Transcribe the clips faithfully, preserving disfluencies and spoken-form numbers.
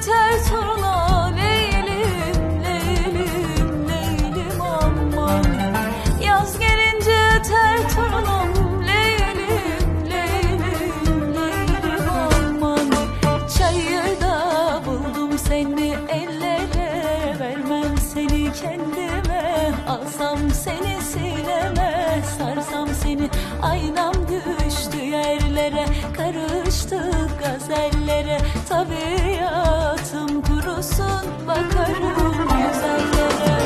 tel turna, Leylim, Leylim, Leylim aman. Yaz gelince tel turnam, Leylim, Leylim, Leylim aman. Çayırda buldum seni, ellere vermem seni kendime. Alsam seni sineme, sarsam seni, aynam düştü yerlere. Karıştık gazellere, tabiatım kurusun, bakarım güzellere.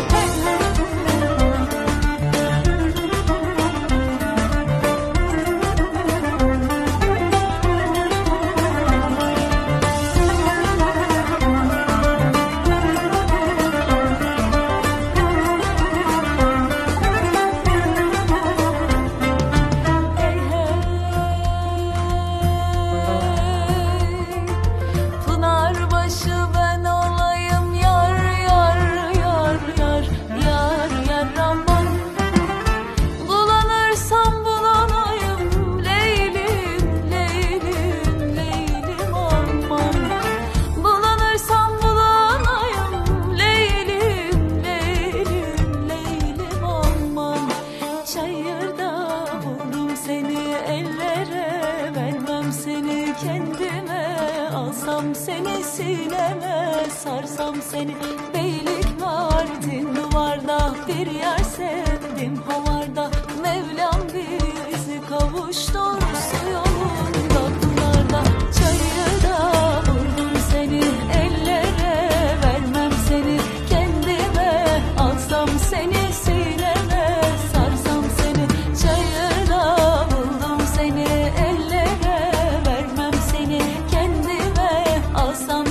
Alsam seni sineme, sarsam seni, beylik vardin duvarda. Bir yer sevdim havarda, Mevlam bizi kavuştursun yolunda pınarda. Çayırda buldum seni, ellere vermem seni kendime. Alsam seni sineme, sarsam seni, çayırda buldum seni, ellere vermem seni kendime. Alsam